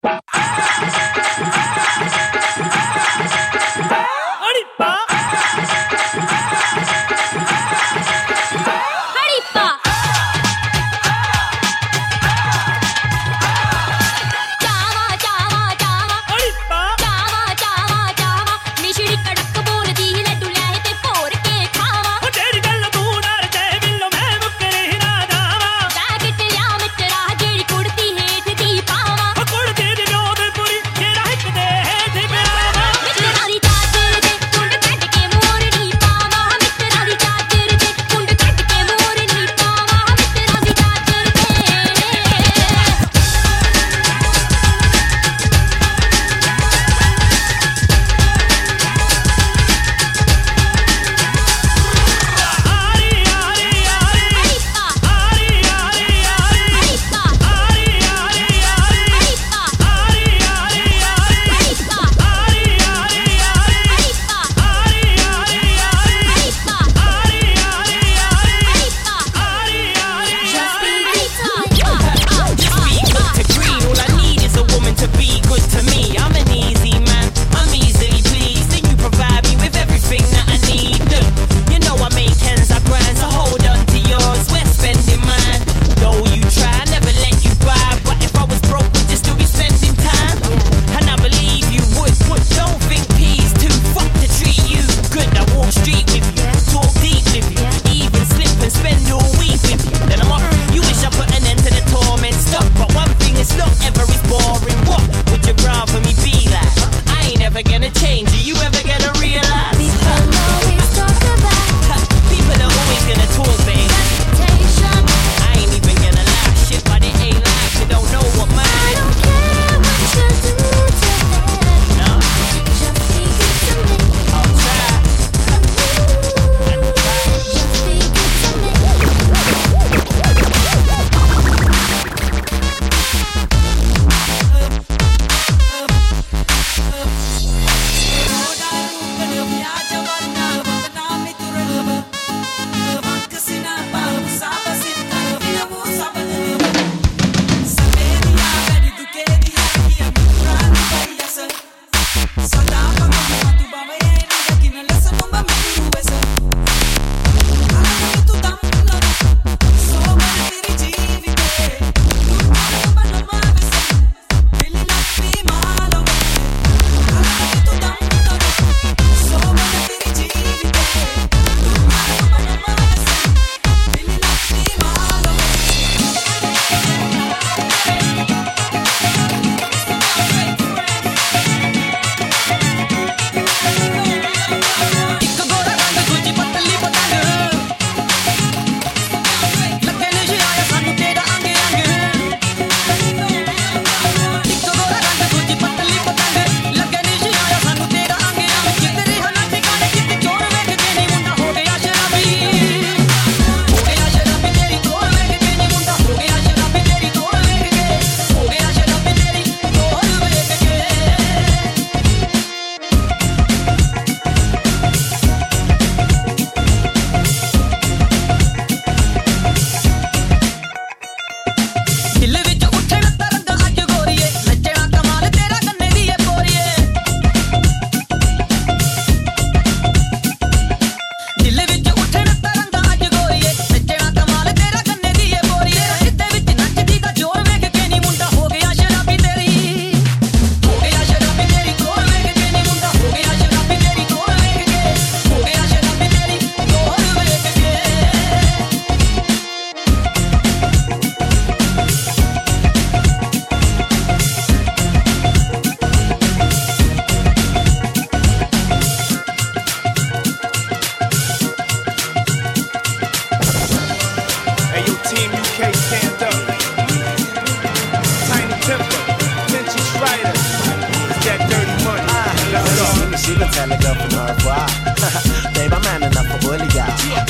She can tell a girl from her far. Babe, I'm man enough for bully y'all. Women dumb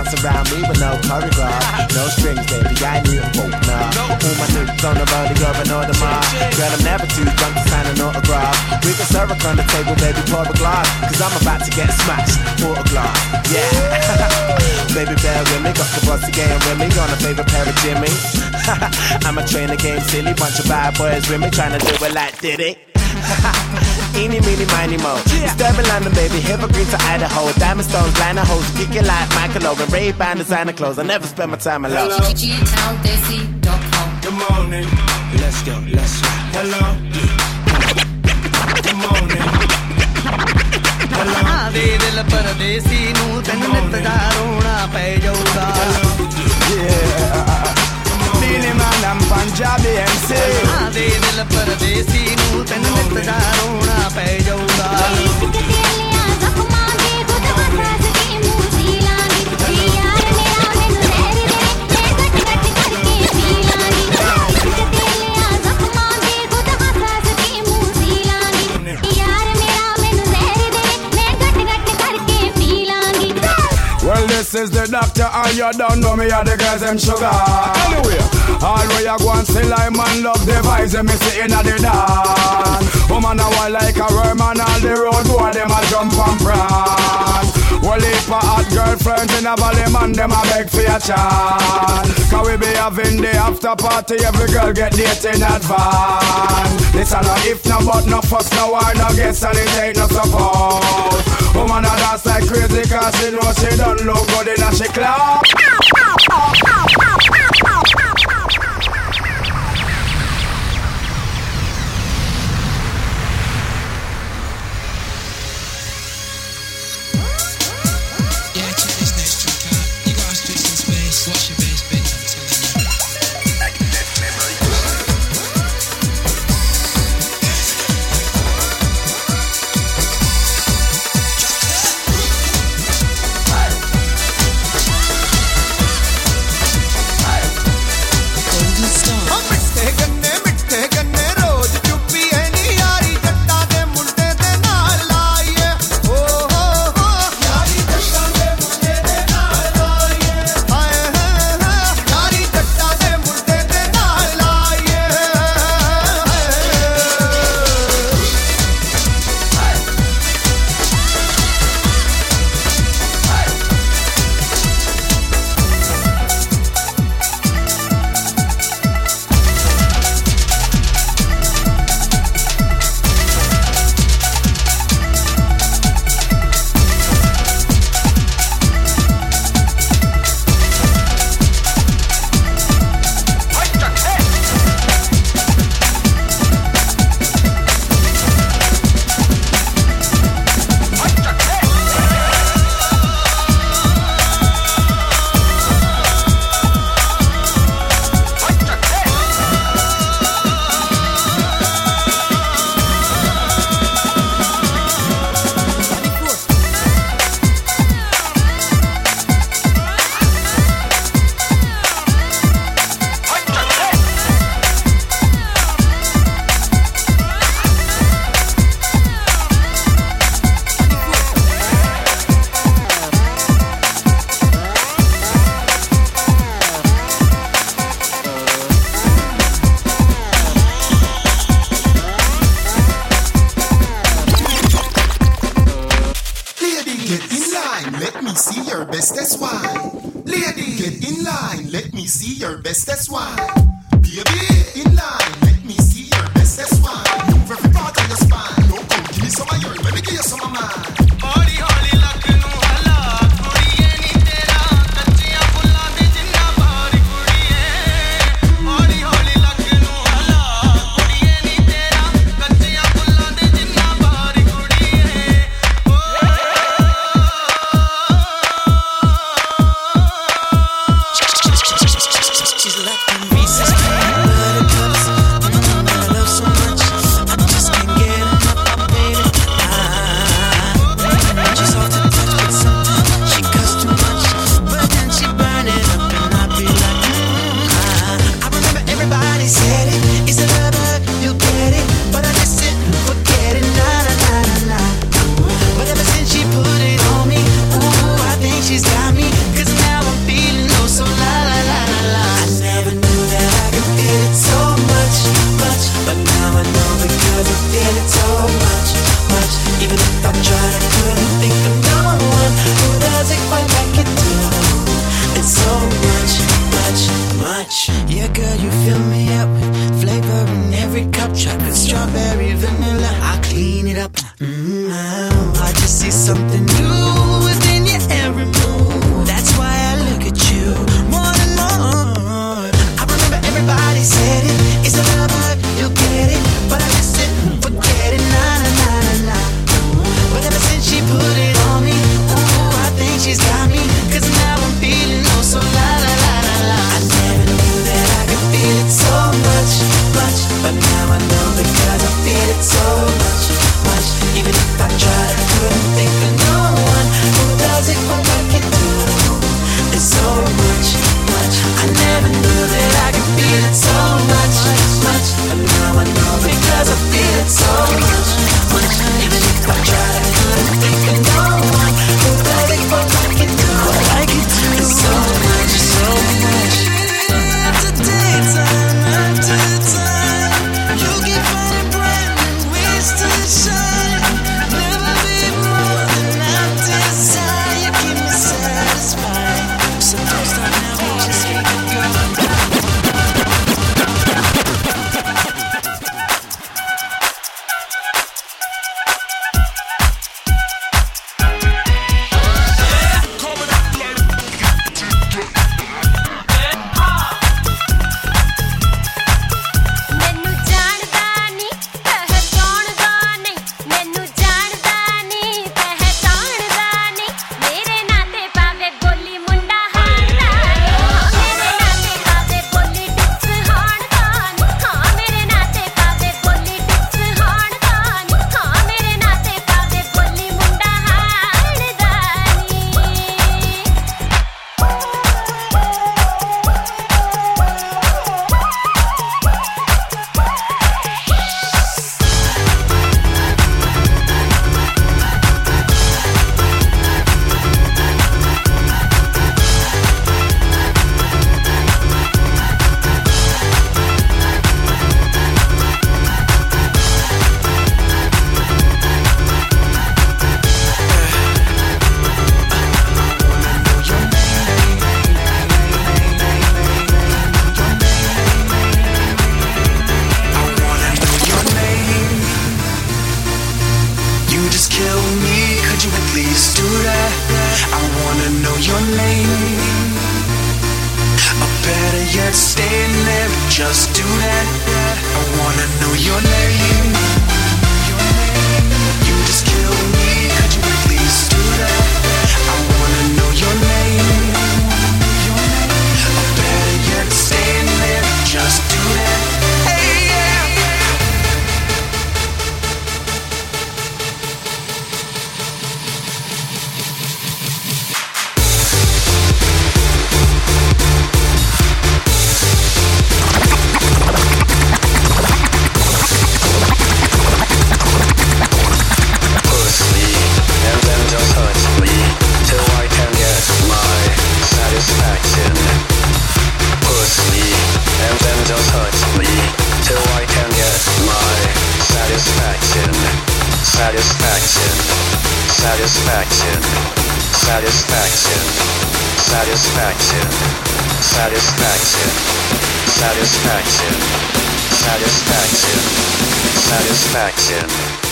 dance around me with no choreograph. No strings, baby, I need a folk now. All my niggas on the road, they going all the mile. Girl, I'm never too drunk to sign an autograph. We can serve it on the table, baby, pour a glass. Cause I'm about to get smashed, pour a glass. Yeah. Baby, bear with me, got the boss again with me. On a favorite pair of Jimmy. I'm a trainer game silly, bunch of bad boys with me, trying to do it like Diddy. Eeny, meeny, miny, mo. Disturbing London, baby, hypocrite to Idaho. Diamond stones, blind hoes, kick it like Michael Owen. Ray-Ban designer clothes, I never spend my time alone. GTowndesi.com. Good morning. Let's go, let's go. Hello. Good morning. Hello. दिल परदेसी नू तन नित दा रोना पै जाऊगा Beenie Man and Punjabi MC. दिल परदेसी नू तन नित दा रोना पै जाऊगा Well, this is the doctor, and you don't know me, are the girls, them sugar. Anyway, all where you go and see like man love the vibes, and me see in the dance. Woman, I want like a worm, and all the road boy, them a jump and prance. Well, if a hot girlfriend in a valley, man, them a beg for your chance. Cause we be having the after party, every girl get date in advance. This a no if, no but, no fuss, no war, no guess, and it ain't no support. Woman, I dance like crazy, cause she know she don't look good in a she club. Yeah, check this next track out. You got us in space. Watch your bass, bitch, I'm telling you. That's why, baby, in line. Let me see your best. That's why. Move every part of your spine. Don't come, give me some of yours. Let me give you some of mine. हौली हौली लगनू हला कुड़िए नी तेरा कच्चियां फुल्लां दे जिन्ना भारी कुड़िए हौली हौली लगनू हला कुड़िए नी तेरा कच्चियां फुल्लां दे जिन्ना भारी कुड़िए She's like a recess feel it so much, much. Even if I tried, I couldn't think of no one who does it quite like you do. It's so much, much, much. Yeah, girl, you fill me up with flavor in every cup. Chocolate, strawberry, vanilla. I clean it up. I just see something new within your every move. That's why I look at you more and more. I remember everybody said it. It's a love, but you'll get it. But I just sit and forget it. Nah, nah, nah, nah, nah. But ever since she put it on me, ooh, I think she's got me. Cause now I'm feeling oh so la la la la la. I never knew that I could feel it so much, much. But now I know because I feel it so much, much. Even if I tried, I couldn't think of no one who does it quite like you do. It's so much, much. I never knew that I could feel it so much, much. But now I know because I feel it so much, much. Even if I tried, I couldn't think of no one who does it quite like you do. Like you do. It's so much, so much. After daytime, after time, you keep finding brand new ways to shine. Never be more than I desire. You keep me satisfied. So don't stop now, we just keep it going. ਮੈਨੂੰ ਜਾਣਦਾ ਨਹੀਂ ਪਹਿਚਾਣਦਾ ਨਹੀਂ ਮੈਨੂੰ ਜਾਣਦਾ ਨਹੀਂ ਪਹਿਚਾਣਦਾ ਨਹੀਂ ਮੇਰੇ ਨਾਂ ਤੇ ਪਾਵੇ ਬੋਲੀ ਮੁੰਡਾ ਹਾਰਦਾ ਮੇਰੇ ਨਾਂ ਤੇ ਪਾਵੇ ਬੋਲੀ ਟਿਕਸ ਹਾਰਦਾ ਹਾਂ ਮੇਰੇ ਨਾਂ ਤੇ ਪਾਵੇ ਬੋਲੀ ਟਿਕਸ ਹਾਰਦਾ ਹਾਂ ਮੇਰੇ ਨਾਂ ਤੇ ਪਾਵੇ ਬੋਲੀ ਮੁੰਡਾ ਹਾਰਦਾ You just kill me, could you at least do that? I wanna know your name. Or better yet, stay in there, just do that. I wanna know your name. You just kill me, could you at least do that? I wanna know your name. Or better yet, stay in there, just do that. Hey, yeah. Pussy, and then just touch me till I can get my satisfaction. Pussy, and then just touch me till I can get my satisfaction. Satisfaction, satisfaction, satisfaction, satisfaction, satisfaction, satisfaction, satisfaction, satisfaction.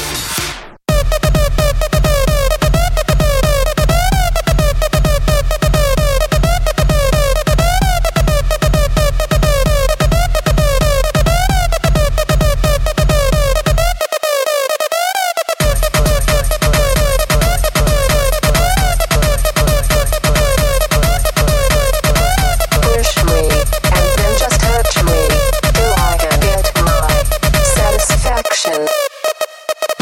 Push me, and then just touch me till I can get my satisfaction.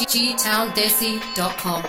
OGTownDesi.com.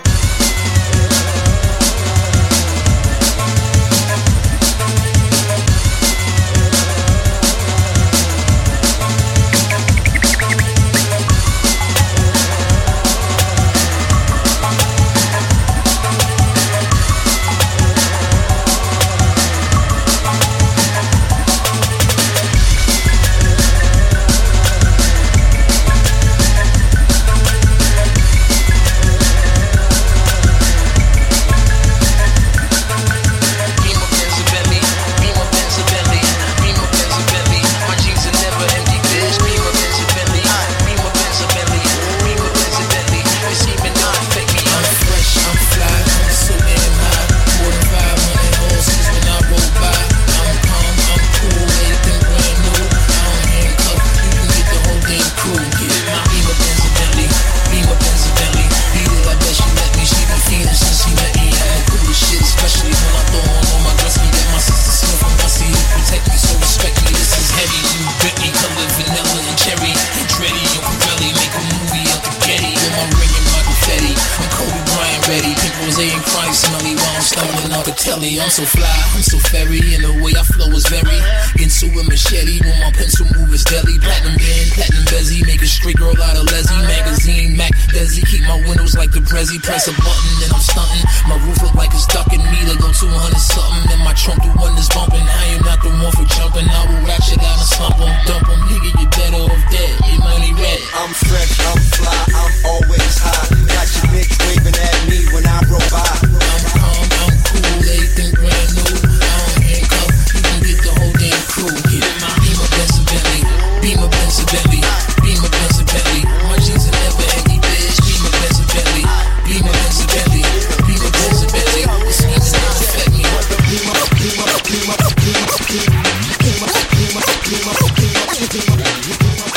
I'm so fly, I'm so fairy, and the way I flow is very into a machete when my pencil move is deadly. Platinum band, platinum bezzy, make a straight girl out of Leslie. Magazine, Mac, Desi, keep my windows like the Prezi. Press a button and I'm stunting. My roof look like it's ducking me to go 200 something. And my trunk the one that's bumping. I am not the one for jumping. I will ratchet out and slump 'em, dump 'em. Nigga, you better off dead. Your money red. I'm fresh, I'm fly, I'm always high. Got your bitch waving at me when I roll by. I'm calm, I'm cool, everything brand new. I don't handcuff, you can get the whole damn crew. Get in my Beamer, Benz, Bentley. Beamer, Benz, Bentley. Beamer, Benz, Bentley. My jeans are never empty, bitch. Beamer, Benz, Bentley. Beamer, Benz, Bentley. Beamer, Benz, Bentley. The scheme does not affect me. Beamer, Beamer, Beamer, Beamer, Beamer, Beamer, Beamer, Beamer, Beamer, Beamer.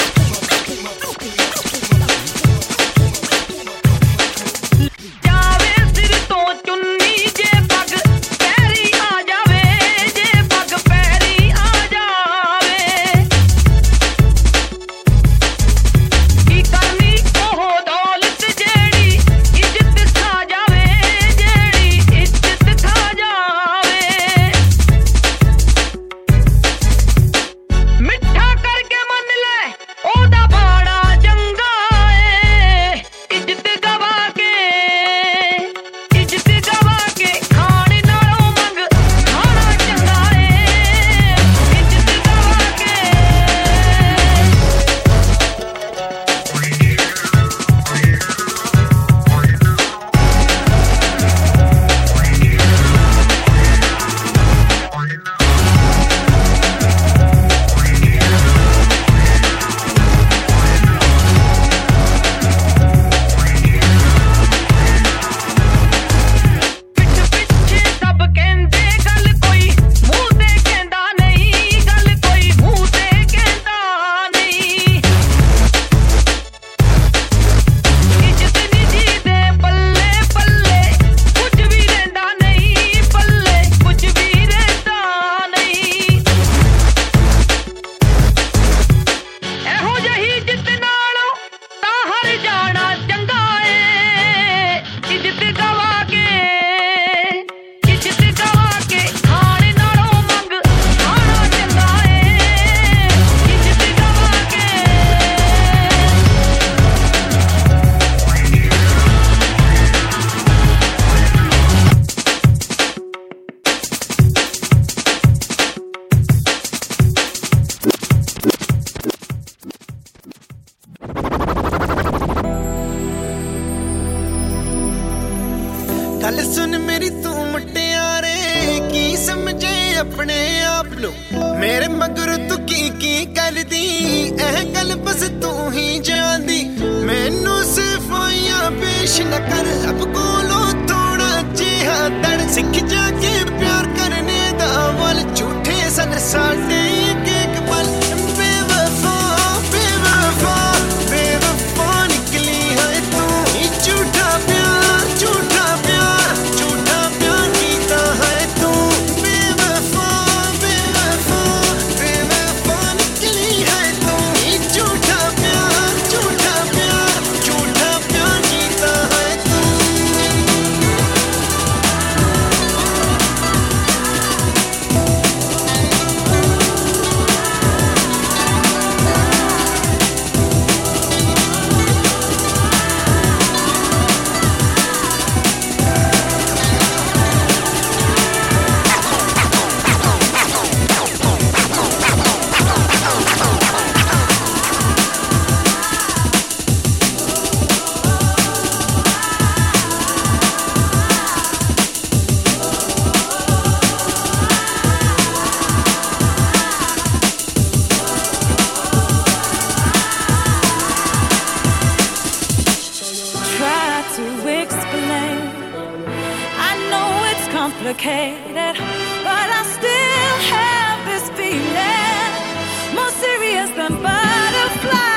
मेरे मगर तू की कर दी एह गल बस तू ही जानदी मैनू सिफाइयां पेश न कर अब कोलो थोड़ा जिहा तड़ सिख जाके प्यार करने दा वल झूठे सन साडे एक पल बेवफा बेवफा बेवफा निकली है तू ही झूठा प्यार कीता है तू बेवफा बेवफा बेवफा निकली है तू ही झूठा प्यार कीता है complicated, but I still have this feeling more serious than butterflies.